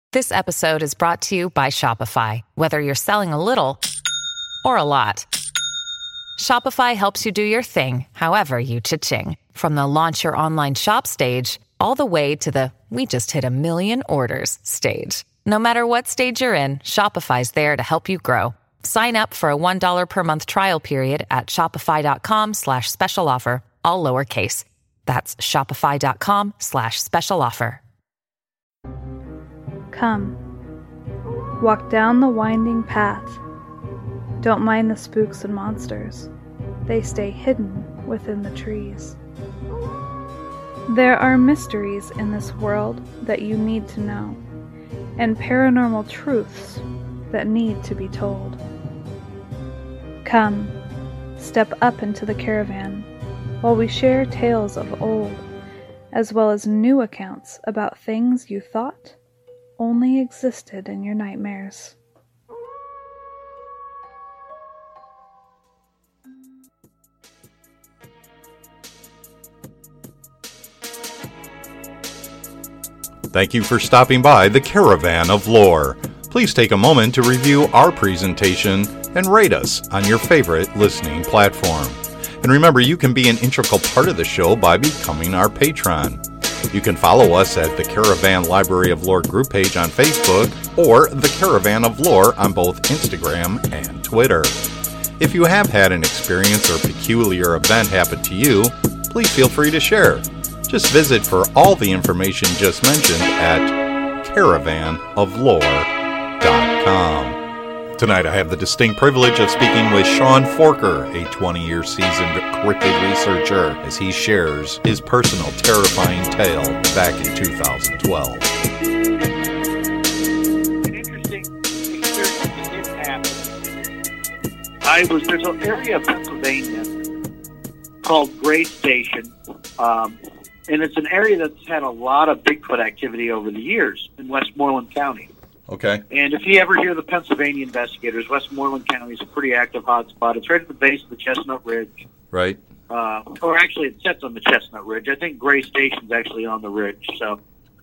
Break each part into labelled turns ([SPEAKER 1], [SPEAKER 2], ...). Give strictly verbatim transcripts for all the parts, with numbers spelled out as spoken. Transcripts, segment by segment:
[SPEAKER 1] This episode is brought to you by Shopify. Whether you're selling a little or a lot, Shopify helps you do your thing, however you cha-ching. From the launch your online shop stage, all the way to the we just hit a million orders stage. No matter what stage you're in, Shopify's there to help you grow. Sign up for a one dollar per month trial period at shopify.com slash special offer, all lowercase. That's shopify.com slash special offer.
[SPEAKER 2] Come, walk down the winding path. Don't mind the spooks and monsters. They stay hidden within the trees. There are mysteries in this world that you need to know, and paranormal truths that need to be told. Come, step up into the caravan while we share tales of old, as well as new accounts about things you thought only existed in your nightmares.
[SPEAKER 3] Thank you for stopping by the Caravan of Lore. Please take a moment to review our presentation and rate us on your favorite listening platform. And remember, you can be an integral part of the show by becoming our patron. You can follow us at the Caravan Library of Lore group page on Facebook or the Caravan of Lore on both Instagram and Twitter. If you have had an experience or peculiar event happen to you, please feel free to share. Just visit for all the information just mentioned at caravan of lore dot com. Tonight I have the distinct privilege of speaking with Sean Forker, a twenty-year seasoned cryptid researcher, as he shares his personal terrifying tale back in two thousand twelve.
[SPEAKER 4] An interesting experience that did happen. I was, there's an area of Pennsylvania called Gray Station, um, and it's an area that's had a lot of Bigfoot activity over the years in Westmoreland County.
[SPEAKER 3] Okay.
[SPEAKER 4] And if you ever hear the Pennsylvania investigators, Westmoreland County is a pretty active hotspot. It's right at the base of the Chestnut Ridge.
[SPEAKER 3] Right.
[SPEAKER 4] Uh, or actually, it sits on the Chestnut Ridge. I think Gray Station's actually on the ridge. So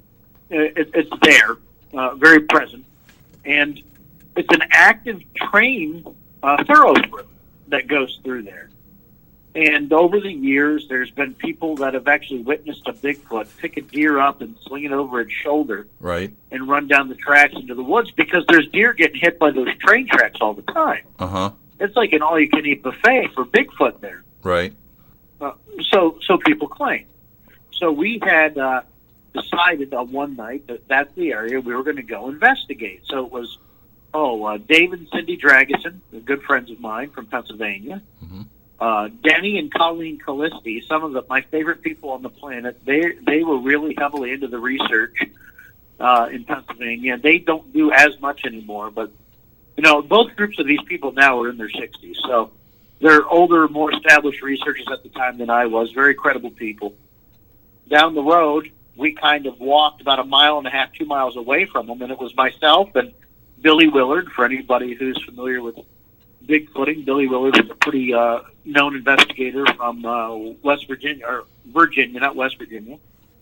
[SPEAKER 4] it, it's there, uh, very present. And it's an active train uh, thoroughfare that goes through there. And over the years, there's been people that have actually witnessed a Bigfoot pick a deer up and sling it over its shoulder,
[SPEAKER 3] right,
[SPEAKER 4] and run down the tracks into the woods because there's deer getting hit by those train tracks all the time.
[SPEAKER 3] Uh-huh.
[SPEAKER 4] It's like an all-you-can-eat buffet for Bigfoot there.
[SPEAKER 3] Right.
[SPEAKER 4] Uh, so, so people claim. So we had uh, decided on one night that that's the area we were going to go investigate. So it was, oh, uh, David and Cindy Drageson, they're good friends of mine from Pennsylvania. Mm-hmm. Uh, Denny and Colleen Callisti, some of the, my favorite people on the planet, they they were really heavily into the research uh, in Pennsylvania. They don't do as much anymore, but, you know, both groups of these people now are in their sixties. So they're older, more established researchers at the time than I was, very credible people. Down the road, we kind of walked about a mile and a half, two miles away from them, and it was myself and Billy Willard. For anybody who's familiar with Bigfooting, Billy Willard is a pretty uh, known investigator from uh, West Virginia, or Virginia, not West Virginia.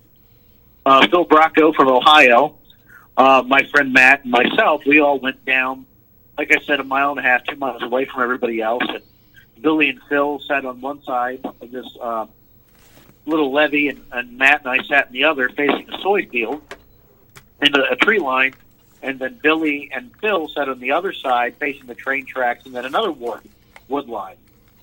[SPEAKER 4] Uh, Phil Bracco from Ohio, uh, my friend Matt, and myself, we all went down, like I said, a mile and a half, two miles away from everybody else. And Billy and Phil sat on one side of this uh, little levee, and, and Matt and I sat in the other, facing a soy field and a, a tree line. And then Billy and Phil sat on the other side, facing the train tracks, and then another wood, wood line.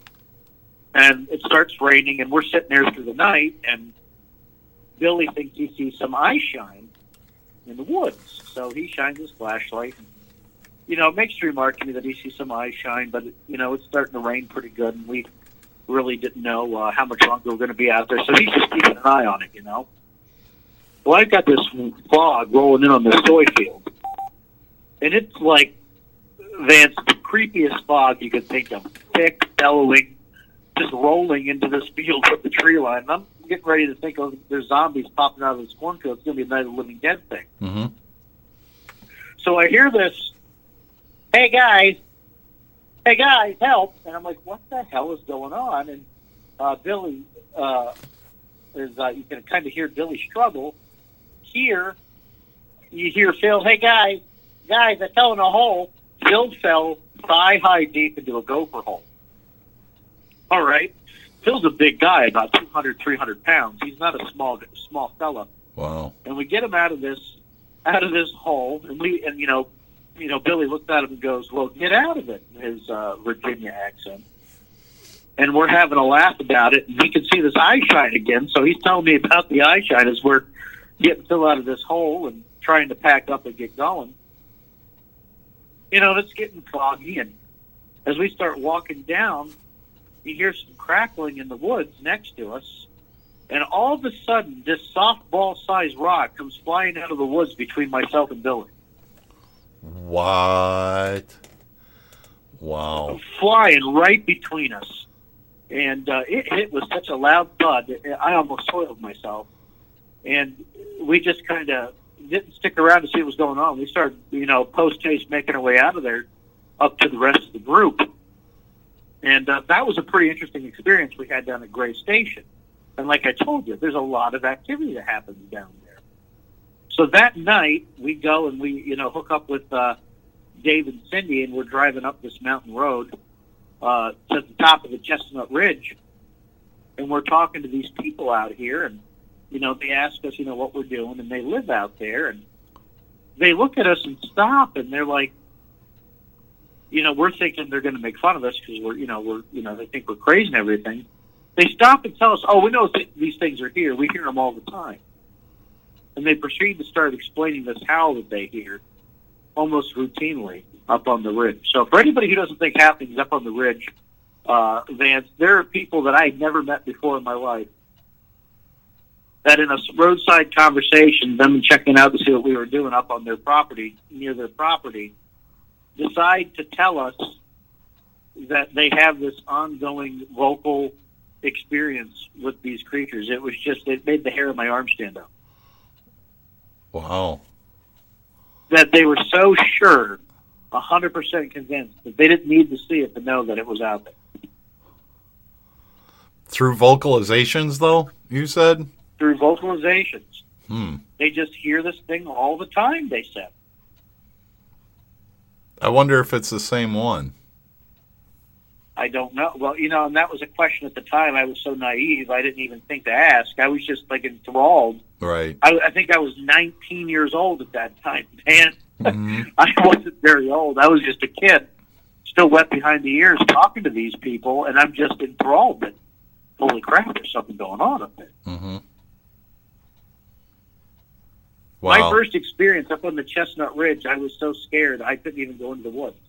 [SPEAKER 4] And it starts raining, and we're sitting there through the night, and Billy thinks he sees some eye shine in the woods. So he shines his flashlight. You know, it makes the remark to me that he sees some eye shine, but, you know, it's starting to rain pretty good, and we really didn't know uh, how much longer we were going to be out there. So he's just keeping an eye on it, you know. Well, I've got this fog rolling in on the soy field. And it's like, Vance, the creepiest fog you could think of. Thick, bellowing, just rolling into this field with the tree line. And I'm getting ready to think, oh, there's zombies popping out of this cornfield. It's going to be a Night of the Living Dead thing.
[SPEAKER 3] Mm-hmm.
[SPEAKER 4] So I hear this, hey, guys, hey, guys, help. And I'm like, what the hell is going on? And uh, Billy, uh, is uh, you can kind of hear Billy struggle. Here, you hear Phil, hey, guys, guys, I fell in a hole. Phil fell thigh-high deep into a gopher hole. All right. Phil's a big guy, about two hundred, three hundred pounds. He's not a small small fella.
[SPEAKER 3] Wow.
[SPEAKER 4] And we get him out of this out of this hole, and we and you know, you know, Billy looks at him and goes, "Well, get out of it," in his uh, Virginia accent. And we're having a laugh about it, and he can see this eye shine again. So he's telling me about the eye shine as we're getting Phil out of this hole and trying to pack up and get going. You know, it's getting foggy, and as we start walking down, you hear some crackling in the woods next to us, and all of a sudden, this softball-sized rock comes flying out of the woods between myself and Billy.
[SPEAKER 3] What? Wow.
[SPEAKER 4] Flying right between us. And uh, it hit with such a loud thud, I almost soiled myself. And we just kind of didn't stick around to see what was going on. We started, you know, post-haste making our way out of there up to the rest of the group. And uh, that was a pretty interesting experience we had down at Gray Station. And like I told you, there's a lot of activity that happens down there. So that night, we go and we, you know, hook up with uh, Dave and Cindy, and we're driving up this mountain road uh, to the top of the Chestnut Ridge. And we're talking to these people out here, and, you know, they ask us, you know, what we're doing, and they live out there. And they look at us and stop, and they're like, you know, we're thinking they're going to make fun of us because we're, you know, we're, you know, they think we're crazy and everything. They stop and tell us, oh, we know th- these things are here. We hear them all the time. And they proceed to start explaining this howl that they hear almost routinely up on the ridge. So for anybody who doesn't think happenings up on the ridge, uh, Vance, there are people that I had never met before in my life that in a roadside conversation, them checking out to see what we were doing up on their property, near their property, decide to tell us that they have this ongoing vocal experience with these creatures. It was just, it made the hair on my arm stand up.
[SPEAKER 3] Wow.
[SPEAKER 4] That they were so sure, one hundred percent convinced, that they didn't need to see it to know that it was out there.
[SPEAKER 3] Through vocalizations, though, you said?
[SPEAKER 4] Through vocalizations.
[SPEAKER 3] Hmm.
[SPEAKER 4] They just hear this thing all the time, they said.
[SPEAKER 3] I wonder if it's the same one.
[SPEAKER 4] I don't know. Well, you know, and that was a question at the time. I was so naive, I didn't even think to ask. I was just, like, enthralled.
[SPEAKER 3] Right.
[SPEAKER 4] I, I think I was nineteen years old at that time, man.
[SPEAKER 3] Mm-hmm.
[SPEAKER 4] I wasn't very old. I was just a kid, still wet behind the ears, talking to these people, and I'm just enthralled that, holy crap, there's something going on up there.
[SPEAKER 3] Mm-hmm.
[SPEAKER 4] Wow. My
[SPEAKER 3] Wow.
[SPEAKER 4] first experience up on the Chestnut Ridge, I was so scared I couldn't even go into the woods.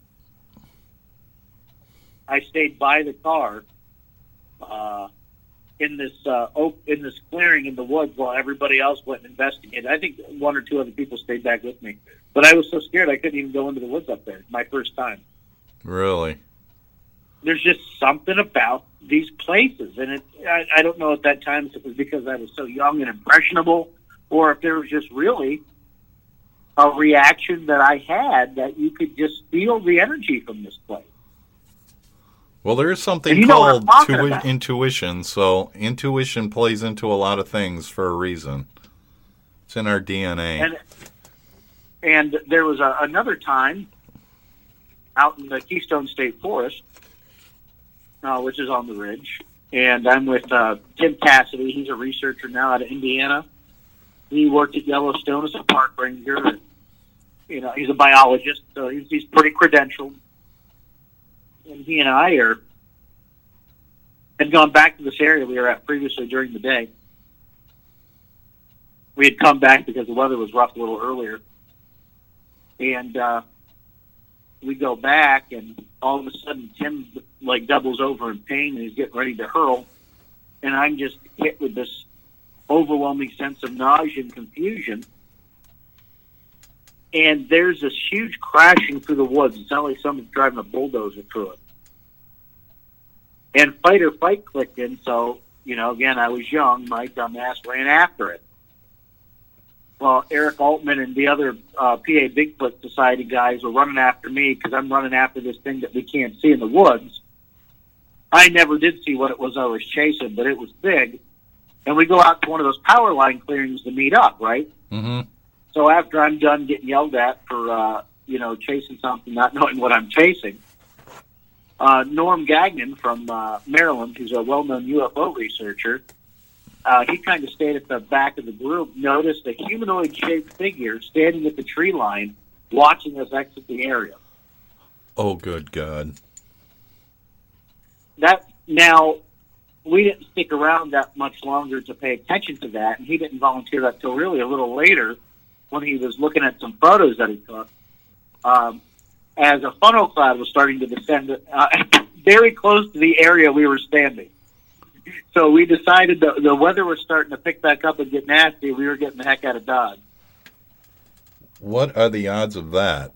[SPEAKER 4] I stayed by the car uh, in this uh, oak, in this clearing in the woods while everybody else went and investigated. I think one or two other people stayed back with me, but I was so scared I couldn't even go into the woods up there. My first time.
[SPEAKER 3] Really?
[SPEAKER 4] There's just something about these places, and it. I, I don't know at that time if it was because I was so young and impressionable, or if there was just really a reaction that I had that you could just feel the energy from this place.
[SPEAKER 3] Well, there is something
[SPEAKER 4] you know
[SPEAKER 3] called
[SPEAKER 4] what I'm talking
[SPEAKER 3] tui-
[SPEAKER 4] about.
[SPEAKER 3] intuition, so intuition plays into a lot of things for a reason. It's in our D N A.
[SPEAKER 4] And and there was a, another time out in the Keystone State Forest, uh, which is on the ridge, and I'm with uh, Tim Cassidy. He's a researcher now out of Indiana. He worked at Yellowstone as a park ranger. And, you know, he's a biologist, so he's, he's pretty credentialed. And he and I are had gone back to this area we were at previously during the day. We had come back because the weather was rough a little earlier. And uh, we go back, and all of a sudden Tim, like, doubles over in pain, and he's getting ready to hurl. And I'm just hit with this overwhelming sense of nausea and confusion. And there's this huge crashing through the woods. It sounds like somebody's driving a bulldozer through it. And fight or flight clicked in, so, you know, again, I was young. My dumbass ran after it. Well, Eric Altman and the other uh, P A Bigfoot Society guys were running after me because I'm running after this thing that we can't see in the woods. I never did see what it was I was chasing, but it was big. And we go out to one of those power line clearings to meet up, right?
[SPEAKER 3] Mm-hmm.
[SPEAKER 4] So after I'm done getting yelled at for, uh, you know, chasing something, not knowing what I'm chasing, uh, Norm Gagnon from uh, Maryland, who's a well-known U F O researcher, uh, he kind of stayed at the back of the group, noticed a humanoid-shaped figure standing at the tree line watching us exit the area.
[SPEAKER 3] Oh, good God.
[SPEAKER 4] That now, we didn't stick around that much longer to pay attention to that, and he didn't volunteer that till really a little later when he was looking at some photos that he took. Um, as a funnel cloud was starting to descend uh, very close to the area we were standing. So we decided the, the weather was starting to pick back up and get nasty. We were getting the heck out of Dodge.
[SPEAKER 3] What are the odds of that?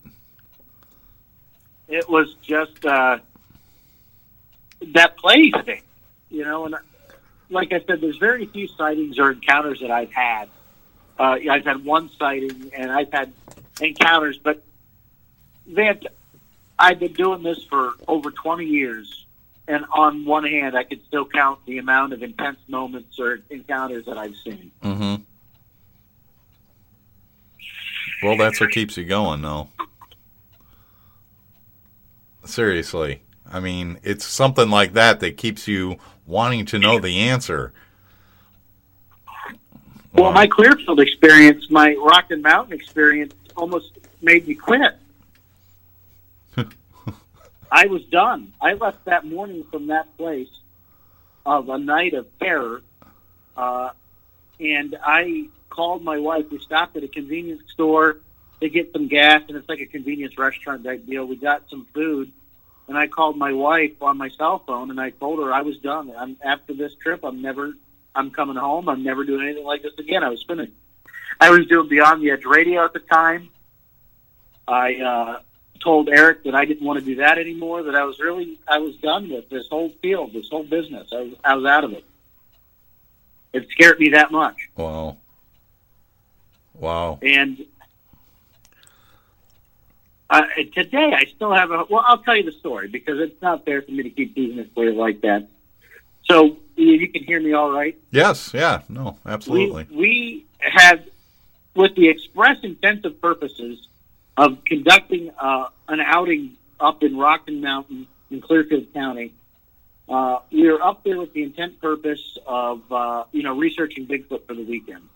[SPEAKER 4] It was just uh, that place thing, you know. And like I said, there's very few sightings or encounters that I've had. Uh, I've had one sighting, and I've had encounters, but Van, I've been doing this for over twenty years, and on one hand, I can still count the amount of intense moments or encounters that I've seen.
[SPEAKER 3] Mm-hmm. Well, that's what keeps you going, though. Seriously. I mean, it's something like that that keeps you wanting to know the answer.
[SPEAKER 4] Well, my Clearfield experience, my Rocky Mountain experience almost made me quit. I was done. I left that morning from that place of a night of terror, uh, and I called my wife. We stopped at a convenience store to get some gas, and it's like a convenience restaurant type deal. We got some food, and I called my wife on my cell phone, and I told her I was done. I'm, after this trip, I'm never, I'm coming home. I'm never doing anything like this again. I was finished. I was doing Beyond the Edge radio at the time. I uh, told Eric that I didn't want to do that anymore, that I was really, I was done with this whole field, this whole business. I was, I was out of it. It scared me that much.
[SPEAKER 3] Wow. Wow.
[SPEAKER 4] And uh, today I still have a, well, I'll tell you the story because it's not fair for me to keep teasing it for you like that. So you can hear me all right?
[SPEAKER 3] Yes, yeah, no, absolutely.
[SPEAKER 4] We, we had, with the express intensive purposes of conducting uh, an outing up in Rocky Mountain in Clearfield County, uh, we were up there with the intent purpose of, uh, you know, researching Bigfoot for the weekend.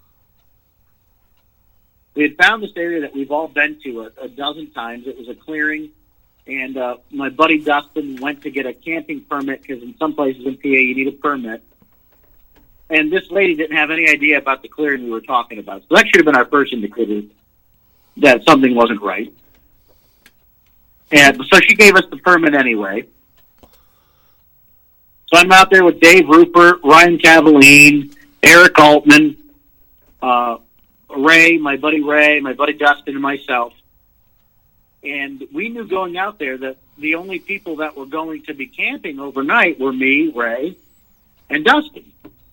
[SPEAKER 4] We had found this area that we've all been to a, a dozen times. It was a clearing, and uh, my buddy Dustin went to get a camping permit because in some places in P A you need a permit. And this lady didn't have any idea about the clearing we were talking about. So that should have been our first indicator that something wasn't right. And so she gave us the permit anyway. So I'm out there with Dave Rupert, Ryan Cavaline, Eric Altman, uh, Ray, my buddy Ray, my buddy Dustin, and myself. And we knew going out there that the only people that were going to be camping overnight were me, Ray, and Dustin.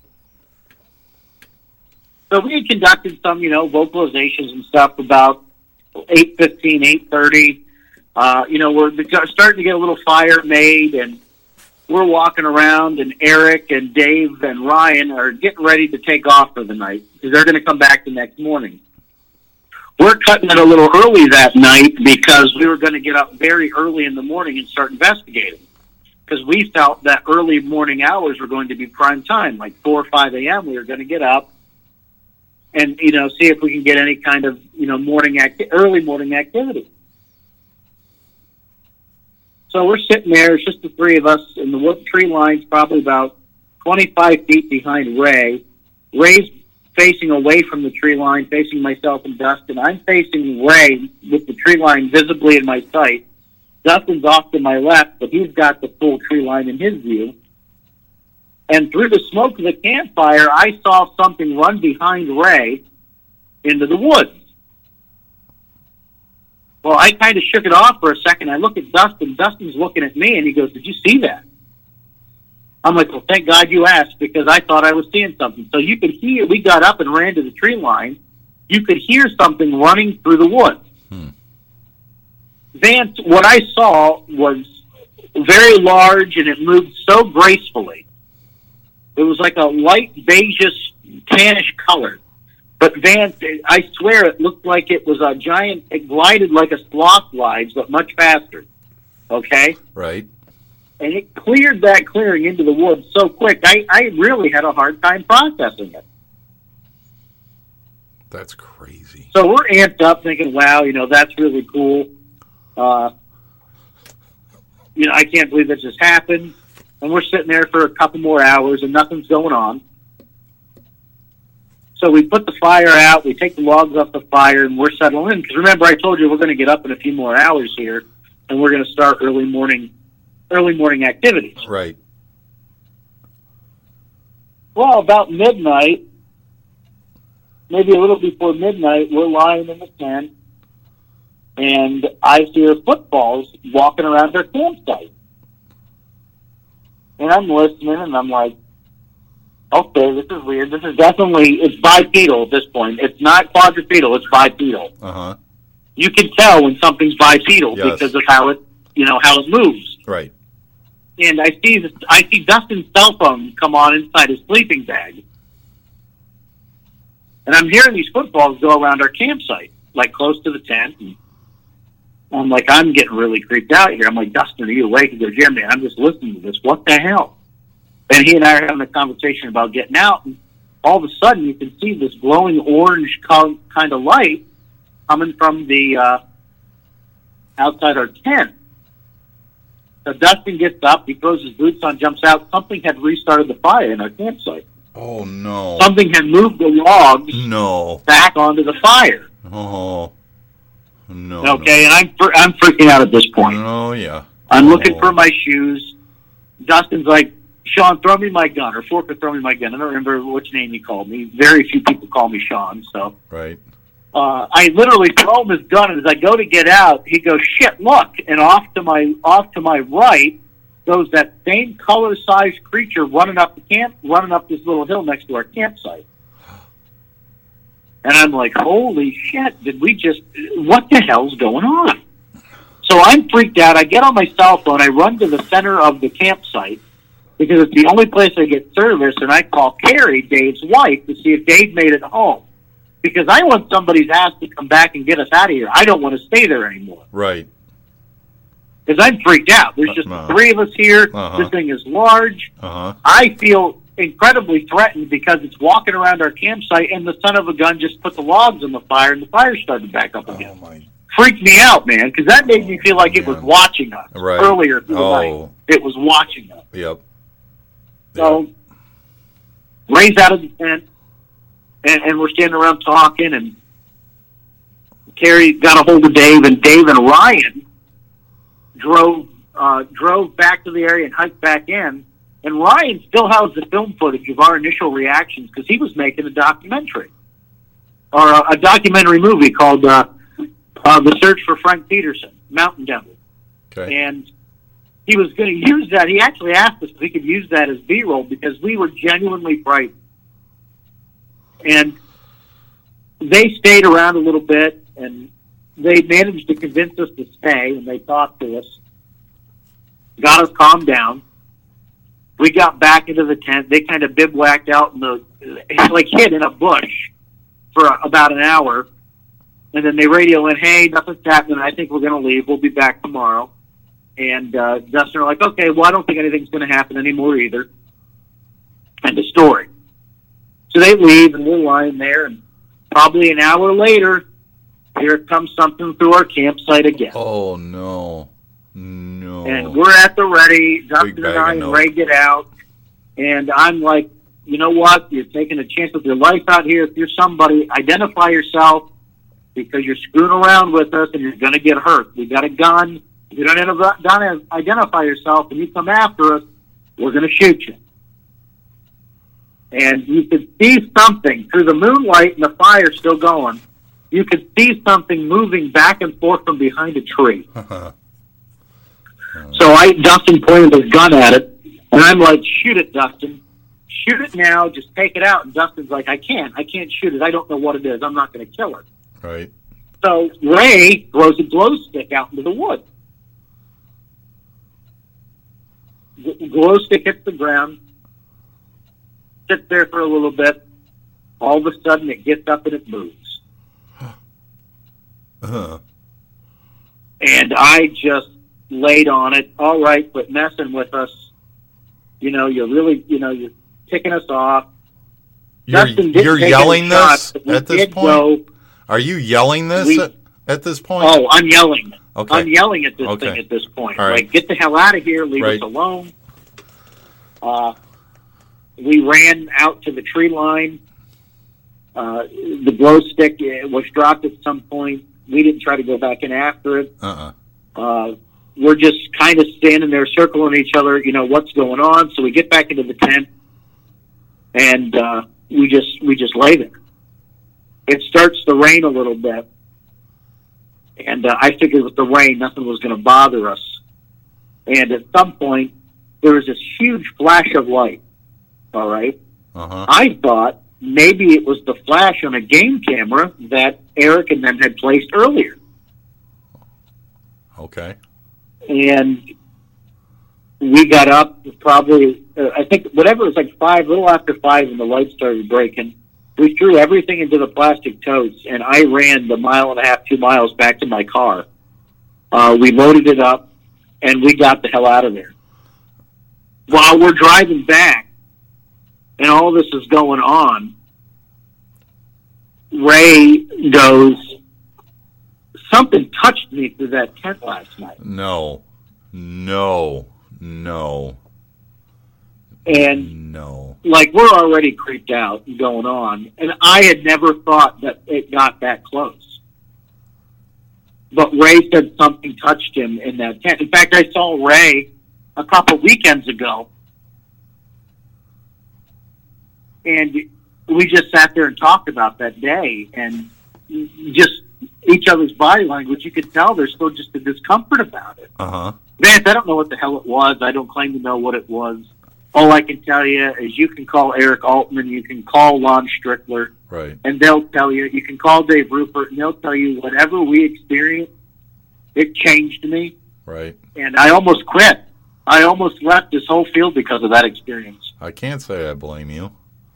[SPEAKER 4] So we had conducted some, you know, vocalizations and stuff about eight fifteen, eight thirty. Uh, you know, we're starting to get a little fire made, and we're walking around, and Eric and Dave and Ryan are getting ready to take off for the night because they're going to come back the next morning. We're cutting it a little early that night because we were going to get up very early in the morning and start investigating because we felt that early morning hours were going to be prime time, like four or five a.m. We were going to get up and, you know, see if we can get any kind of, you know, morning acti- early morning activity. So we're sitting there, it's just the three of us, and the wood tree line's probably about twenty-five feet behind Ray. Ray's facing away from the tree line, facing myself and Dustin. I'm facing Ray with the tree line visibly in my sight. Dustin's off to my left, but he's got the full tree line in his view. And through the smoke of the campfire, I saw something run behind Ray into the woods. Well, I kind of shook it off for a second. I look at Dustin. Dustin's looking at me, and he goes, "Did you see that?" I'm like, "Well, thank God you asked, because I thought I was seeing something." So you could hear, we got up and ran to the tree line. You could hear something running through the woods. Hmm. Vance, what I saw was very large, and it moved so gracefully. It was like a light beigeish, tannish color. But Van, I swear it looked like it was a giant, it glided like a sloth glides, but much faster. Okay?
[SPEAKER 3] Right.
[SPEAKER 4] And it cleared that clearing into the woods so quick, I, I really had a hard time processing it.
[SPEAKER 3] That's crazy.
[SPEAKER 4] So we're amped up thinking, wow, you know, that's really cool. Uh, you know, I can't believe this just happened. And we're sitting there for a couple more hours and nothing's going on. So we put the fire out, we take the logs off the fire, and we're settling in. Because remember, I told you we're going to get up in a few more hours here, and we're going to start early morning, early morning activities.
[SPEAKER 3] Right.
[SPEAKER 4] Well, about midnight, maybe a little before midnight, we're lying in the tent, and I hear footballs walking around our campsite. And I'm listening, and I'm like, okay, this is weird. This is definitely, it's bipedal at this point. It's not quadrupedal, it's bipedal.
[SPEAKER 3] Uh-huh.
[SPEAKER 4] You can tell when something's bipedal
[SPEAKER 3] Yes.
[SPEAKER 4] because of how it, you know, how it moves.
[SPEAKER 3] Right.
[SPEAKER 4] And I see this, I see Dustin's cell phone come on inside his sleeping bag. And I'm hearing these footballs go around our campsite, like close to the tent. And I'm like, I'm getting really creeped out here. I'm like, Dustin, are you awake? He goes, yeah, man, I'm just listening to this. What the hell? And he and I are having a conversation about getting out. And all of a sudden, you can see this glowing orange co- kind of light coming from the uh, outside our tent. So Dustin gets up, he throws his boots on, jumps out. Something had restarted the fire in our campsite.
[SPEAKER 3] Oh, no.
[SPEAKER 4] Something had moved the logs
[SPEAKER 3] No.
[SPEAKER 4] back onto the fire.
[SPEAKER 3] Oh. No.
[SPEAKER 4] Okay, and I'm fr- I'm freaking out at this point.
[SPEAKER 3] Oh, yeah.
[SPEAKER 4] I'm looking
[SPEAKER 3] Oh.
[SPEAKER 4] for my shoes. Dustin's like, Sean, throw me my gun, or Forker, throw me my gun. I don't remember which name he called me. Very few people call me Sean, so.
[SPEAKER 3] Right.
[SPEAKER 4] Uh, I literally throw him his gun, and as I go to get out, he goes, shit, look. And off to my off to my right goes that same color-sized creature running up the camp, running up this little hill next to our campsite. And I'm like, holy shit, did we just, what the hell's going on? So I'm freaked out. I get on my cell phone. I run to the center of the campsite because it's the only place I get service, and I call Carrie, Dave's wife, to see if Dave made it home. Because I want somebody's ass to come back and get us out of here. I don't want to stay there anymore.
[SPEAKER 3] Right.
[SPEAKER 4] Because I'm freaked out. There's just
[SPEAKER 3] Uh-huh.
[SPEAKER 4] the three of us here.
[SPEAKER 3] Uh-huh.
[SPEAKER 4] This thing is large.
[SPEAKER 3] Uh-huh.
[SPEAKER 4] I feel incredibly threatened because it's walking around our campsite, and the son of a gun just put the logs on the fire, and the fire started back up again.
[SPEAKER 3] Oh, my.
[SPEAKER 4] Freaked me out, man, because that made me feel like it was
[SPEAKER 3] Man.
[SPEAKER 4] watching us
[SPEAKER 3] Right.
[SPEAKER 4] earlier through the
[SPEAKER 3] Oh.
[SPEAKER 4] night. It was watching us.
[SPEAKER 3] Yep.
[SPEAKER 4] So, Ray's out of the tent, and, and we're standing around talking, and Carrie got a hold of Dave, and Dave and Ryan drove uh, drove back to the area and hiked back in. And Ryan still has the film footage of our initial reactions because he was making a documentary, or a, a documentary movie called uh, uh, The Search for Frank Peterson, Mountain Devil.
[SPEAKER 3] Okay.
[SPEAKER 4] And he was going to use that. He actually asked us if he could use that as B-roll because we were genuinely frightened. And they stayed around a little bit, and they managed to convince us to stay, and they talked to us, got us calmed down. We got back into the tent. They kind of bivouacked out in the, like hid in a bush for about an hour. And then they radio in, hey, nothing's happening. I think we're going to leave. We'll be back tomorrow. And uh, Dustin are like, okay, well, I don't think anything's going to happen anymore either. End of story. So they leave, and we're lying there, and probably an hour later, here comes something through our campsite again.
[SPEAKER 3] Oh, no. No.
[SPEAKER 4] And we're at the ready. Dustin
[SPEAKER 3] bag
[SPEAKER 4] and I
[SPEAKER 3] of
[SPEAKER 4] and
[SPEAKER 3] notes.
[SPEAKER 4] Ray get out. And I'm like, you know what? You're taking a chance with your life out here. If you're somebody, identify yourself because you're screwing around with us and you're going to get hurt. We got a gun. If you don't identify- don't identify yourself and you come after us, we're going to shoot you. And you could see something through the moonlight and the fire still going. You could see something moving back and forth from behind a tree. So I, Dustin pointed his gun at it, and I'm like, shoot it, Dustin. Shoot it now. Just take it out. And Dustin's like, I can't. I can't shoot it. I don't know what it is. I'm not going to kill it.
[SPEAKER 3] Right.
[SPEAKER 4] So Ray throws a glow stick out into the woods. The glow stick hits the ground, sits there for a little bit, All of a sudden, it gets up and it moves.
[SPEAKER 3] Uh-huh.
[SPEAKER 4] And I just laid on it. All right, quit messing with us. You know, you're really, you know, you're ticking us off.
[SPEAKER 3] You're, you're yelling this
[SPEAKER 4] shots,
[SPEAKER 3] at this point?
[SPEAKER 4] Go,
[SPEAKER 3] Are you yelling this
[SPEAKER 4] we,
[SPEAKER 3] at, at this point?
[SPEAKER 4] Oh, I'm yelling.
[SPEAKER 3] Okay.
[SPEAKER 4] I'm yelling at this
[SPEAKER 3] okay.
[SPEAKER 4] thing at this point.
[SPEAKER 3] All right.
[SPEAKER 4] Like, get the hell out of here. Leave
[SPEAKER 3] right.
[SPEAKER 4] us alone. Uh, we ran out to the tree line. Uh, the glow stick was dropped at some point. We didn't try to go back in after it.
[SPEAKER 3] Uh-uh.
[SPEAKER 4] Uh, we're just kind of standing there circling each other, you know, what's going on. So we get back into the tent, and uh, we just we just lay there. It starts to rain a little bit, and uh, I figured with the rain, nothing was going to bother us. And at some point, there was this huge flash of light, all right?
[SPEAKER 3] Uh-huh.
[SPEAKER 4] I thought maybe it was the flash on a game camera that Eric and them had placed earlier.
[SPEAKER 3] Okay.
[SPEAKER 4] And we got up probably, uh, I think, whatever, it was like five, a little after five, and the lights started breaking. We threw everything into the plastic totes, and I ran the mile and a half, two miles back to my car. Uh, we loaded it up, and we got the hell out of there. While we're driving back, and all this is going on, Ray goes, something touched me through that tent last night.
[SPEAKER 3] No. No. No.
[SPEAKER 4] And,
[SPEAKER 3] no.
[SPEAKER 4] like, we're already creeped out and going on, and I had never thought that it got that close. But Ray said something touched him in that tent. In fact, I saw Ray a couple weekends ago, and we just sat there and talked about that day, and just each other's body language, you could tell there's still just a discomfort about it.
[SPEAKER 3] Uh-huh.
[SPEAKER 4] Vance, I don't know what the hell it was. I don't claim to know what it was. All I can tell you is you can call Eric Altman, you can call Lon Strickler,
[SPEAKER 3] right,
[SPEAKER 4] and they'll tell you. You can call Dave Rupert, and they'll tell you whatever we experienced, it changed me.
[SPEAKER 3] Right.
[SPEAKER 4] And I almost quit. I almost left this whole field because of that experience.
[SPEAKER 3] I can't say I blame you.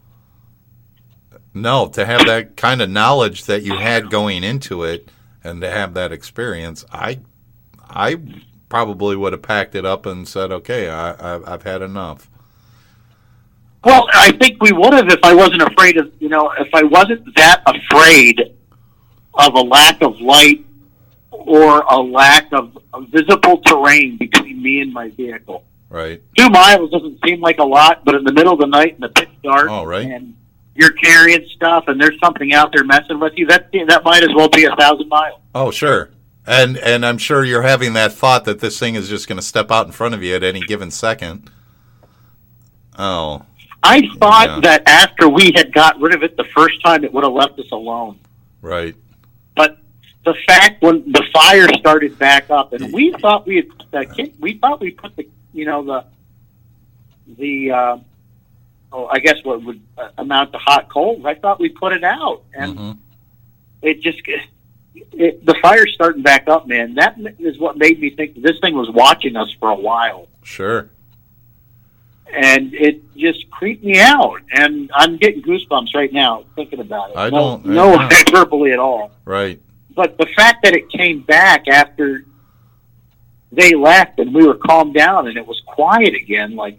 [SPEAKER 3] No, to have that kind of knowledge that you had going into it and to have that experience, I I probably would have packed it up and said, okay, I, I, I've had enough.
[SPEAKER 4] Well, I think we would have if I wasn't afraid of, you know, if I wasn't that afraid of a lack of light or a lack of visible terrain between me and my vehicle.
[SPEAKER 3] Right.
[SPEAKER 4] Two miles doesn't seem like a lot, but in the middle of the night in the pitch dark,
[SPEAKER 3] oh, right.
[SPEAKER 4] and you're carrying stuff and there's something out there messing with you, that that might as well be a thousand miles.
[SPEAKER 3] Oh, sure. And and I'm sure you're having that thought that this thing is just going to step out in front of you at any given second. Oh.
[SPEAKER 4] I thought
[SPEAKER 3] yeah.
[SPEAKER 4] that after we had got rid of it the first time, it would have left us alone.
[SPEAKER 3] Right.
[SPEAKER 4] But the fact when the fire started back up, and we thought we had, the, we thought we put the, you know, the, the, uh, oh, I guess what would amount to hot coals. I thought we put it out, and
[SPEAKER 3] mm-hmm.
[SPEAKER 4] it just, it, the fire's starting back up, man. That is what made me think this thing was watching us for a while.
[SPEAKER 3] Sure.
[SPEAKER 4] And it just creeped me out, and I'm getting goosebumps right now thinking about it.
[SPEAKER 3] I
[SPEAKER 4] no,
[SPEAKER 3] don't,
[SPEAKER 4] no
[SPEAKER 3] I don't.
[SPEAKER 4] hyperbole at all.
[SPEAKER 3] Right.
[SPEAKER 4] But the fact that it came back after they left and we were calmed down and it was quiet again, like,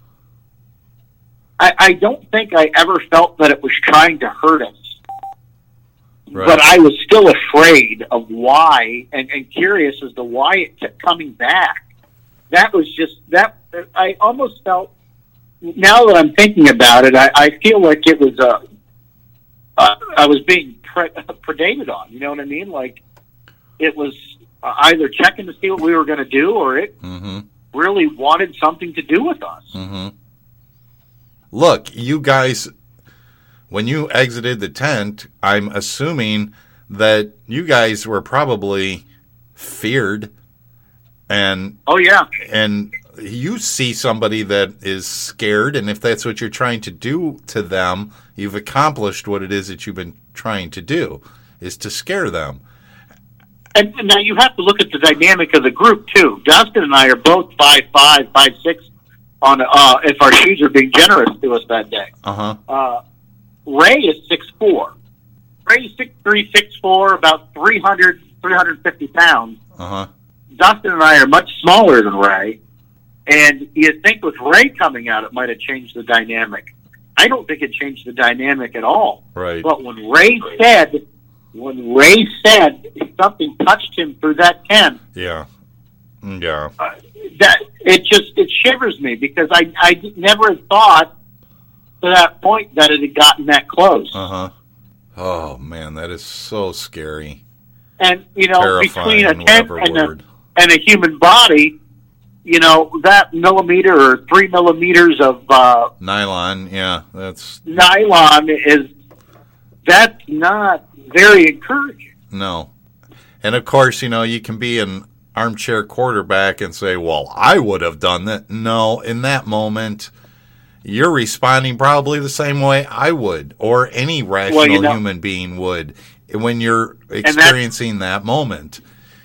[SPEAKER 4] I, I don't think I ever felt that it was trying to hurt us.
[SPEAKER 3] Right.
[SPEAKER 4] But I was still afraid of why, and, and curious as to why it kept coming back. That was just, that, I almost felt, now that I'm thinking about it, I, I feel like it was, uh, uh, I was being pre- predated on, you know what I mean? Like, it was uh, either checking to see what we were going to do, or it
[SPEAKER 3] mm-hmm.
[SPEAKER 4] really wanted something to do with us.
[SPEAKER 3] Mm-hmm. Look, you guys, when you exited the tent, I'm assuming that you guys were probably feared, and
[SPEAKER 4] oh yeah,
[SPEAKER 3] and you see somebody that is scared, and if that's what you're trying to do to them, you've accomplished what it is that you've been trying to do, is to scare them.
[SPEAKER 4] And, and now you have to look at the dynamic of the group too. Dustin and I are both five five, five six. On uh, if our shoes are being generous to us that day.
[SPEAKER 3] Uh-huh.
[SPEAKER 4] Uh Ray is six foot four. Ray is six three, six four, about three hundred, three hundred fifty pounds.
[SPEAKER 3] Uh-huh.
[SPEAKER 4] Dustin and I are much smaller than Ray. And you'd think with Ray coming out, it might have changed the dynamic. I don't think it changed the dynamic at all.
[SPEAKER 3] Right.
[SPEAKER 4] But when Ray said, when Ray said something touched him through that tent,
[SPEAKER 3] Yeah. Yeah.
[SPEAKER 4] uh, that it just it shivers me because I I never had thought to that point that it had gotten that close.
[SPEAKER 3] Uh-huh. Oh, man, that is so scary.
[SPEAKER 4] And you know,
[SPEAKER 3] Terrifying,
[SPEAKER 4] between a tent
[SPEAKER 3] whatever
[SPEAKER 4] and a,
[SPEAKER 3] word.
[SPEAKER 4] and a human body, you know, that millimeter or three millimeters of uh,
[SPEAKER 3] Nylon, yeah, that's
[SPEAKER 4] nylon is that's not very encouraging.
[SPEAKER 3] no. And of course, you know, you can be an armchair quarterback and say, well, I would have done that. No, in that moment, you're responding probably the same way I would, or any rational
[SPEAKER 4] Well, you know-
[SPEAKER 3] human being would, when you're experiencing that moment.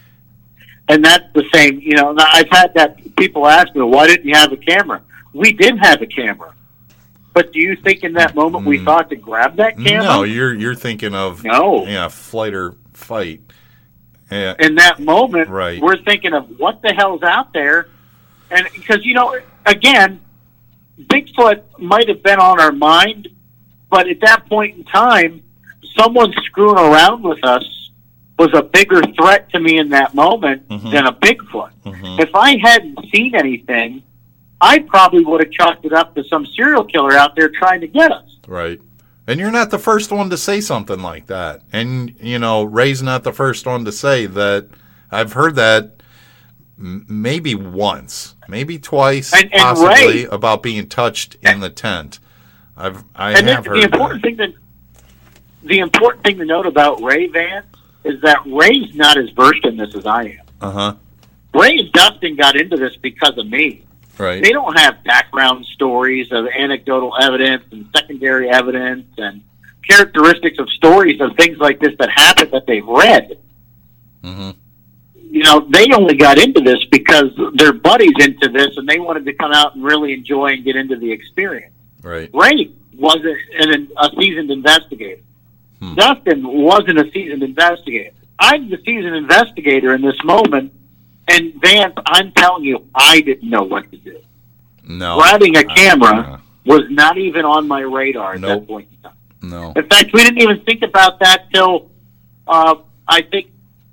[SPEAKER 4] And that's the same, you know, I've had that people ask me, why didn't you have a camera? We did have a camera. But do you think in that moment we thought to grab that camera?
[SPEAKER 3] No, you're you're thinking of
[SPEAKER 4] No.
[SPEAKER 3] yeah, flight or fight. Yeah.
[SPEAKER 4] In that moment,
[SPEAKER 3] Right.
[SPEAKER 4] we're thinking of what the hell's out there. And because, you know, again, Bigfoot might have been on our mind, but at that point in time, someone screwing around with us was a bigger threat to me in that moment
[SPEAKER 3] Mhm.
[SPEAKER 4] than a Bigfoot.
[SPEAKER 3] Mhm.
[SPEAKER 4] If I hadn't seen anything, I probably would have chalked it up to some serial killer out there trying to get us.
[SPEAKER 3] Right. And you're not the first one to say something like that. And, you know, Ray's not the first one to say that. I've heard that m- maybe once, maybe twice,
[SPEAKER 4] And- and
[SPEAKER 3] possibly,
[SPEAKER 4] Ray-
[SPEAKER 3] about being touched in the tent. I've, I
[SPEAKER 4] And
[SPEAKER 3] have
[SPEAKER 4] the,
[SPEAKER 3] heard
[SPEAKER 4] the important
[SPEAKER 3] that.
[SPEAKER 4] thing that the important thing to note about Ray Van is that Ray's not as versed in this as I am.
[SPEAKER 3] Uh-huh.
[SPEAKER 4] Ray and Dustin got into this because of me.
[SPEAKER 3] Right.
[SPEAKER 4] They don't have background stories of anecdotal evidence and secondary evidence and characteristics of stories of things like this that happen that they've read.
[SPEAKER 3] Mm-hmm.
[SPEAKER 4] You know, they only got into this because their buddies into this and they wanted to come out and really enjoy and get into the experience.
[SPEAKER 3] Right.
[SPEAKER 4] Ray wasn't an, a seasoned investigator.
[SPEAKER 3] Hmm.
[SPEAKER 4] Dustin wasn't a seasoned investigator. I'm the seasoned investigator in this moment, and Vance, I'm telling you, I didn't know what to do.
[SPEAKER 3] No.
[SPEAKER 4] Grabbing a
[SPEAKER 3] Uh,
[SPEAKER 4] camera was not even on my radar at
[SPEAKER 3] Nope.
[SPEAKER 4] that point in time.
[SPEAKER 3] No.
[SPEAKER 4] In fact, we didn't even think about that till uh, I think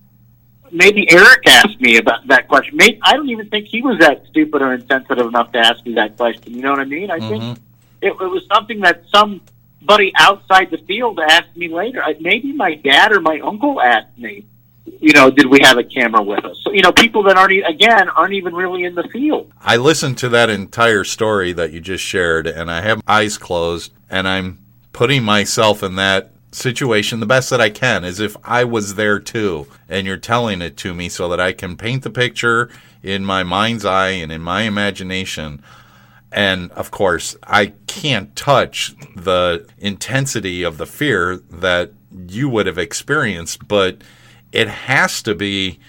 [SPEAKER 4] maybe Eric asked me about that question. Maybe, I don't even think he was that stupid or insensitive enough to ask me that question. You know what I mean? I
[SPEAKER 3] Mhm.
[SPEAKER 4] think it, it was something that somebody outside the field asked me later. I, maybe my dad or my uncle asked me, you know, did we have a camera with us? So, you know, people that aren't, e- again, aren't even really in the field.
[SPEAKER 3] I listened to that entire story that you just shared, and I have my eyes closed, and I'm putting myself in that situation the best that I can, as if I was there too, and you're telling it to me so that I can paint the picture in my mind's eye and in my imagination. And, of course, I can't touch the intensity of the fear that you would have experienced, but it has to be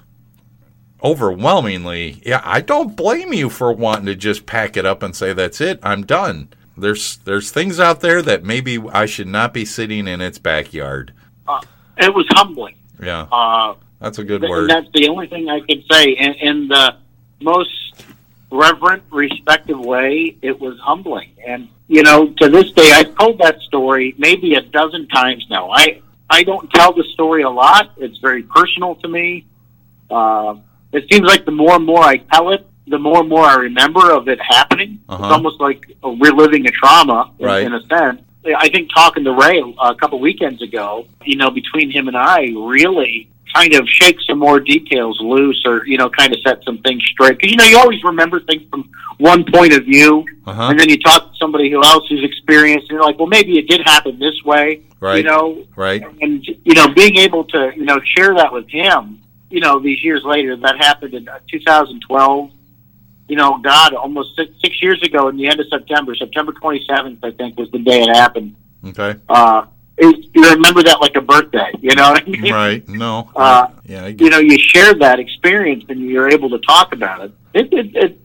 [SPEAKER 3] overwhelmingly, yeah, I don't blame you for wanting to just pack it up and say, that's it, I'm done. There's there's things out there that maybe I should not be sitting in its backyard.
[SPEAKER 4] Uh, it was humbling.
[SPEAKER 3] Yeah,
[SPEAKER 4] Uh,
[SPEAKER 3] that's a good
[SPEAKER 4] th-
[SPEAKER 3] word.
[SPEAKER 4] That's the only thing I can say. In, in the most reverent, respective way, it was humbling. And, you know, to this day, I've told that story maybe a dozen times now. I, I don't tell the story a lot. It's very personal to me. Uh, it seems like the more and more I tell it, the more and more I remember of it happening.
[SPEAKER 3] Uh-huh.
[SPEAKER 4] It's almost like reliving a trauma in,
[SPEAKER 3] Right.
[SPEAKER 4] in a sense. I think talking to Ray a couple weekends ago, you know, between him and I, really kind of shake some more details loose, or, you know, kind of set some things straight. Because, you know, you always remember things from one point of view,
[SPEAKER 3] Uh-huh.
[SPEAKER 4] and then you talk to somebody who else who's experienced, and you're like, well, maybe it did happen this way,
[SPEAKER 3] Right.
[SPEAKER 4] you know?
[SPEAKER 3] Right.
[SPEAKER 4] And, you know, being able to, you know, share that with him, you know, these years later, that happened in uh, two thousand twelve. You know, God, almost six, six years ago in the end of September, September twenty-seventh, I think, was the day it happened.
[SPEAKER 3] Okay.
[SPEAKER 4] Uh, it, you remember that like a birthday, you know what I mean?
[SPEAKER 3] Right. No.
[SPEAKER 4] Uh,
[SPEAKER 3] yeah. I get
[SPEAKER 4] You know, you shared that experience and you're able to talk about it. It, it, it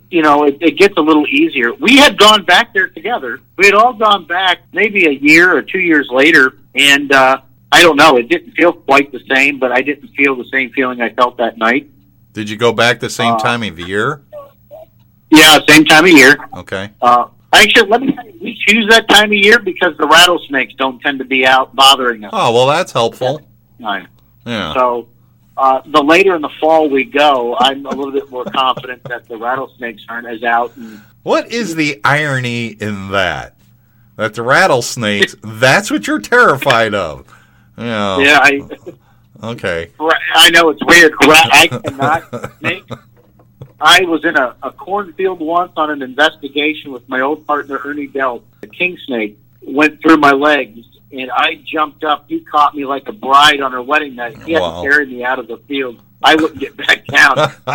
[SPEAKER 4] you know, it, it gets a little easier. We had gone back there together. We had all gone back maybe a year or two years later, and uh, I don't know, it didn't feel quite the same, but I didn't feel the same feeling I felt that night.
[SPEAKER 3] Did you go back the same
[SPEAKER 4] uh,
[SPEAKER 3] time of year?
[SPEAKER 4] Yeah, same time of year.
[SPEAKER 3] Okay.
[SPEAKER 4] Uh, actually, let me tell you, we choose that time of year because the rattlesnakes don't tend to be out bothering us.
[SPEAKER 3] Oh, well, that's helpful.
[SPEAKER 4] Right.
[SPEAKER 3] Yeah.
[SPEAKER 4] So uh, the later in the fall we go, I'm a little bit more confident that the rattlesnakes aren't as out. And,
[SPEAKER 3] what is the irony in that? That the rattlesnakes, that's what you're terrified of. You know.
[SPEAKER 4] Yeah, I...
[SPEAKER 3] Okay.
[SPEAKER 4] I know it's weird. I cannot snake. I was in a, a cornfield once on an investigation with my old partner Ernie Delt. The king snake went through my legs, and I jumped up. He caught me like a bride on her wedding night. He had
[SPEAKER 3] Wow.
[SPEAKER 4] to carry me out of the field. I wouldn't get back down.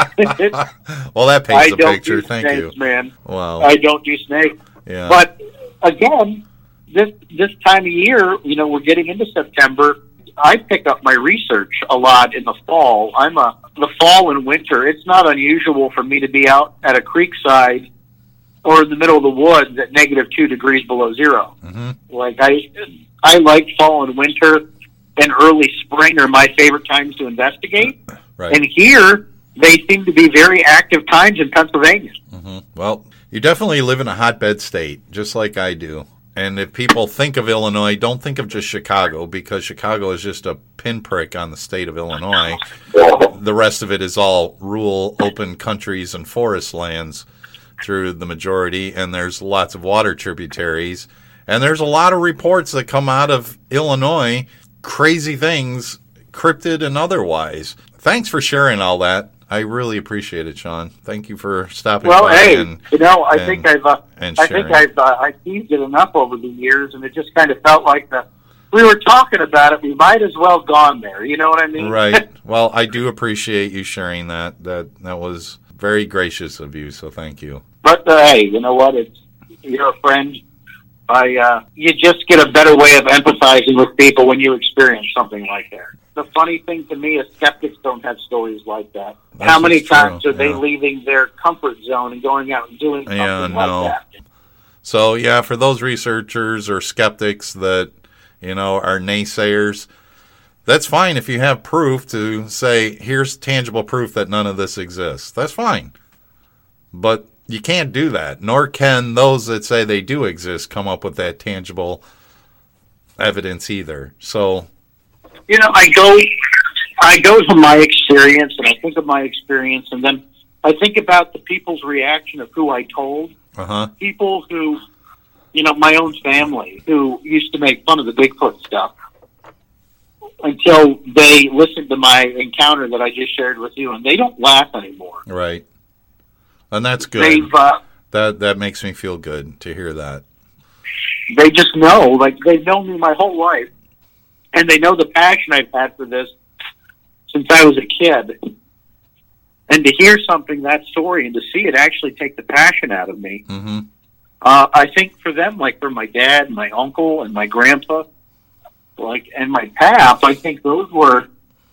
[SPEAKER 3] Well, that paints
[SPEAKER 4] I
[SPEAKER 3] the
[SPEAKER 4] don't
[SPEAKER 3] picture.
[SPEAKER 4] do
[SPEAKER 3] Thank
[SPEAKER 4] snakes,
[SPEAKER 3] you.
[SPEAKER 4] man.
[SPEAKER 3] Wow.
[SPEAKER 4] I don't do snakes.
[SPEAKER 3] Yeah.
[SPEAKER 4] But again, this this time of year, you know, we're getting into September. I pick up my research a lot in the fall. I'm a the fall and winter. It's not unusual for me to be out at a creekside or in the middle of the woods at negative two degrees below zero.
[SPEAKER 3] Mm-hmm.
[SPEAKER 4] Like I, I like fall and winter, and early spring are my favorite times to investigate.
[SPEAKER 3] Right.
[SPEAKER 4] And here they seem to be very active times in Pennsylvania.
[SPEAKER 3] Mm-hmm. Well, you definitely live in a hotbed state, just like I do. And if people think of Illinois, don't think of just Chicago, because Chicago is just a pinprick on the state of Illinois. The rest of it is all rural, open countries and forest lands through the majority, and there's lots of water tributaries. And there's a lot of reports that come out of Illinois, crazy things, cryptid and otherwise. Thanks for sharing all that. I really appreciate it, Sean. Thank you for stopping
[SPEAKER 4] Well,
[SPEAKER 3] by.
[SPEAKER 4] hey,
[SPEAKER 3] and,
[SPEAKER 4] you know, I
[SPEAKER 3] and,
[SPEAKER 4] think I've, uh,
[SPEAKER 3] and
[SPEAKER 4] I
[SPEAKER 3] sharing.
[SPEAKER 4] think I've, uh, I teased it enough over the years, and it just kind of felt like the we were talking about it. We might as well have gone there. You know what I mean?
[SPEAKER 3] Right. Well, I do appreciate you sharing that. That that was very gracious of you. So thank you.
[SPEAKER 4] But uh, hey, you know what? It's you're a friend. I uh, you just get a better way of empathizing with people when you experience something like that. The funny thing to me is skeptics don't have stories like that.
[SPEAKER 3] That's
[SPEAKER 4] How many
[SPEAKER 3] just true,
[SPEAKER 4] times are they
[SPEAKER 3] yeah.
[SPEAKER 4] leaving their comfort zone and going out and doing something
[SPEAKER 3] Yeah,
[SPEAKER 4] like
[SPEAKER 3] no.
[SPEAKER 4] that?
[SPEAKER 3] So yeah, for those researchers or skeptics that you know are naysayers, that's fine if you have proof to say here's tangible proof that none of this exists. That's fine, but you can't do that. Nor can those that say they do exist come up with that tangible evidence either. So.
[SPEAKER 4] You know, I go, I go to my experience, and I think of my experience, and then I think about the people's reaction of who I told.
[SPEAKER 3] Uh-huh.
[SPEAKER 4] People who, you know, my own family, who used to make fun of the Bigfoot stuff until they listened to my encounter that I just shared with you, and they don't laugh anymore.
[SPEAKER 3] Right. And that's good.
[SPEAKER 4] They've, uh,
[SPEAKER 3] that that makes me feel good to hear that.
[SPEAKER 4] they just know, like, they've known me my whole life. And they know the passion I've had for this since I was a kid. And to hear something, that story, and to see it actually take the passion out of me,
[SPEAKER 3] Mm-hmm.
[SPEAKER 4] uh, I think for them, like for my dad, my uncle, and my grandpa, like, and my pap, I think those were,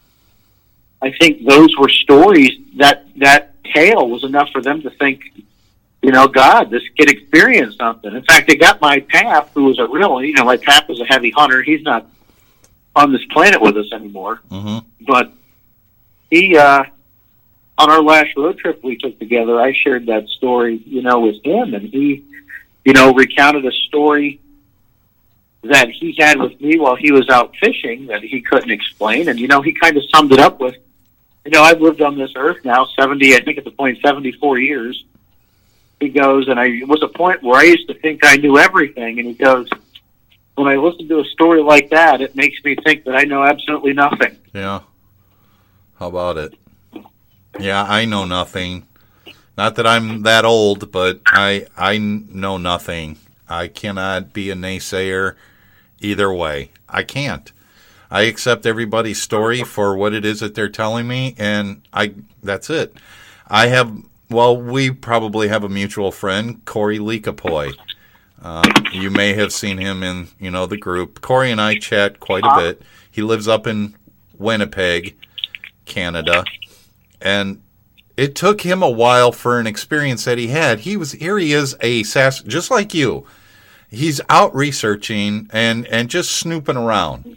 [SPEAKER 4] I think those were stories that that tale was enough for them to think, you know, God, this kid experienced something. In fact, they got my pap, who was a real, you know, my pap was a heavy hunter. He's not on this planet with us anymore.
[SPEAKER 3] Mm-hmm.
[SPEAKER 4] But he, uh, on our last road trip we took together, I shared that story, you know, with him, and he, you know, recounted a story that he had with me while he was out fishing that he couldn't explain. And, you know, he kind of summed it up with, you know, I've lived on this earth now seventy, I think at the point, seventy-four years. He goes, and I it was a point where I used to think I knew everything. And he goes, when I listen to a story like that, it makes me think that I know absolutely nothing.
[SPEAKER 3] Yeah. How about it? Yeah, I know nothing. Not that I'm that old, but I I know nothing. I cannot be a naysayer either way. I can't. I accept everybody's story for what it is that they're telling me, and I that's it. I have, well, we probably have a mutual friend, Corey Leakapoy. Uh, you may have seen him in, you know, the group. Corey and I chat quite a bit. He lives up in Winnipeg, Canada, and it took him a while for an experience that he had. He was here. He is a Sas, just like you. He's out researching and and just snooping around.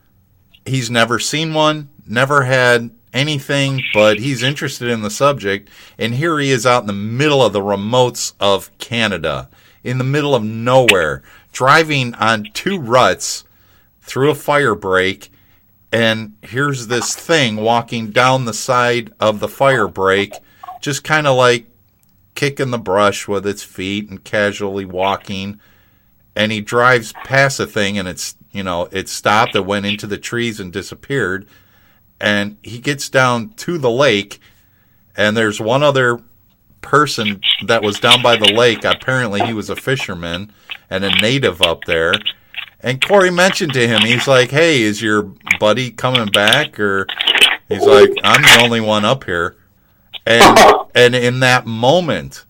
[SPEAKER 3] He's never seen one, never had anything, but he's interested in the subject. And here he is out in the middle of the remotes of Canada, in the middle of nowhere, driving on two ruts through a fire break. And here's this thing walking down the side of the fire break, just kind of like kicking the brush with its feet and casually walking. And he drives past the thing, and it's, you know, it stopped, it went into the trees and disappeared. And he gets down to the lake, and there's one other person that was down by the lake. Apparently he was a fisherman and a native up there. And Corey mentioned to him, he's like, hey, is your buddy coming back? Or he's like, I'm the only one up here. And and in that moment,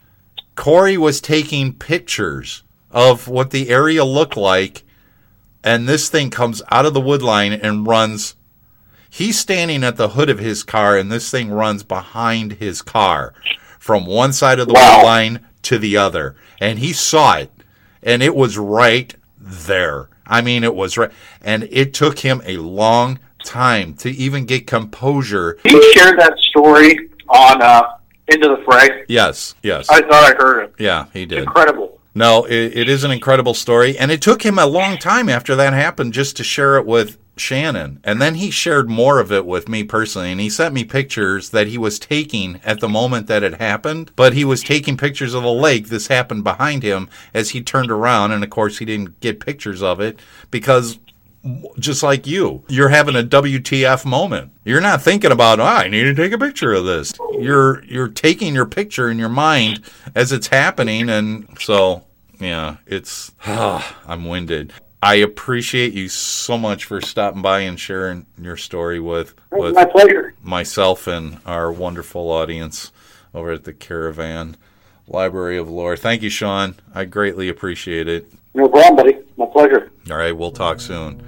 [SPEAKER 3] Corey was taking pictures of what the area looked like, and this thing comes out of the wood line and runs. He's standing at the hood of his car, and this thing runs behind his car from one side of the wow. wood line to the other. And he saw it, and it was right there. I mean, it was right. And it took him a long time to even get composure.
[SPEAKER 4] He shared that story on uh, Into the Fray.
[SPEAKER 3] Yes, yes.
[SPEAKER 4] I thought I heard it.
[SPEAKER 3] Yeah, he did.
[SPEAKER 4] Incredible.
[SPEAKER 3] No, it, it is an incredible story. And it took him a long time after that happened just to share it with Shannon. And then he shared more of it with me personally. And he sent me pictures that he was taking at the moment that it happened. But he was taking pictures of a lake. This happened behind him as he turned around. And, of course, he didn't get pictures of it because, just like you, you're having a W T F moment. You're not thinking about, oh, I need to take a picture of this. You're you're taking your picture in your mind as it's happening. And so, yeah, it's, oh, I'm winded. I appreciate you so much for stopping by and sharing your story with, with
[SPEAKER 4] my pleasure.
[SPEAKER 3] myself and our wonderful audience over at the Caravan Library of Lore. Thank you, Sean. I greatly appreciate it.
[SPEAKER 4] No problem, buddy. My pleasure.
[SPEAKER 3] All right, we'll talk soon.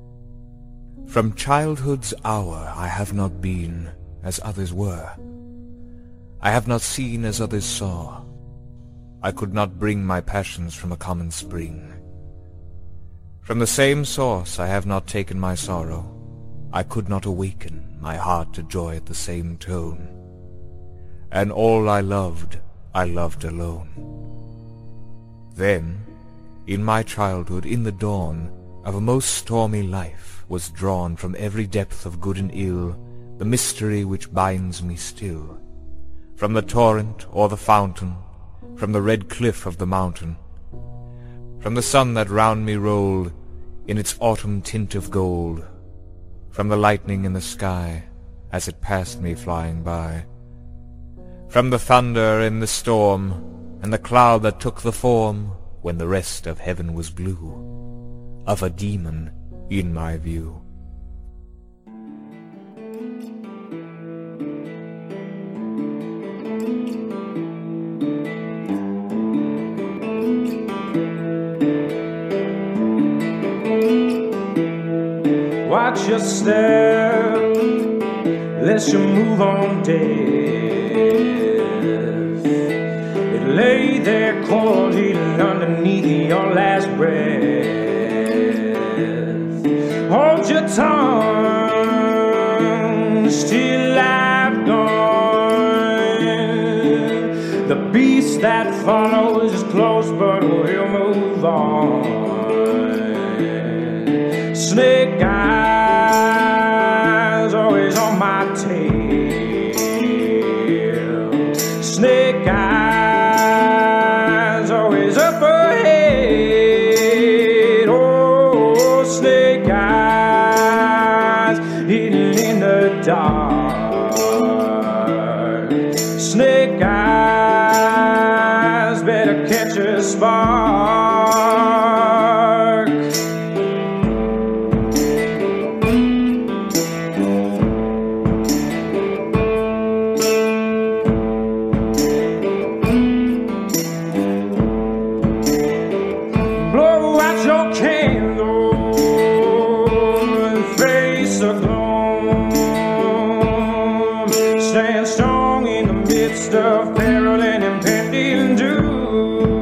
[SPEAKER 5] From childhood's hour I have not been as others were. I have not seen as others saw. I could not bring my passions from a common spring. From the same source I have not taken my sorrow. I could not awaken my heart to joy at the same tone. And all I loved, I loved alone. Then, in my childhood, in the dawn of a most stormy life, was drawn from every depth of good and ill the mystery which binds me still. From the torrent or the fountain, from the red cliff of the mountain, from the sun that round me rolled in its autumn tint of gold, from the lightning in the sky as it passed me flying by, from the thunder in the storm and the cloud that took the form, when the rest of heaven was blue, of a demon in my view.
[SPEAKER 6] Watch your step, lest you move on death. It lay there cold, eating underneath your last breath. Hold your tongue, still I've gone. The beast that follows is close, but we'll move on. Snake eyes always on my tail. Snake eyes always up ahead. Oh, snake eyes hidden in the dark. Snake eyes better catch a spark. stand strong in the midst of peril and impending doom.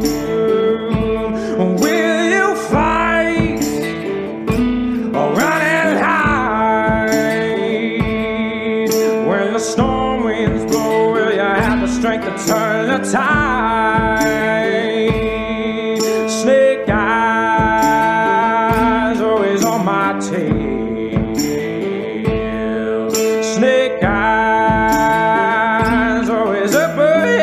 [SPEAKER 6] Will you fight or run and hide? When the storm winds blow, will you have the strength to turn the tide? Snake eyes always on my tail. Snake eyes always up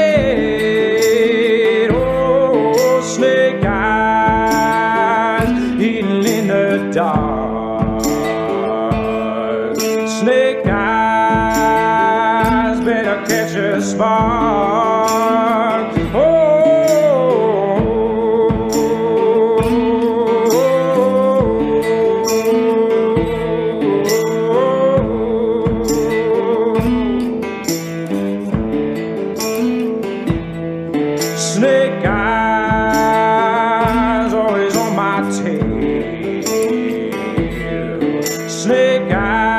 [SPEAKER 6] ahead. Oh, snake eyes hidden in the dark. Snake eyes better catch a spark. Oh. Snake eyes always on my tail. Snake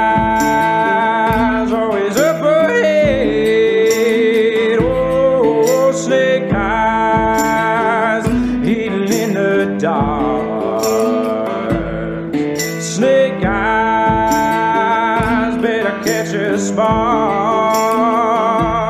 [SPEAKER 6] eyes always up ahead. Oh, snake eyes hidden in the dark. Snake eyes better catch a spark.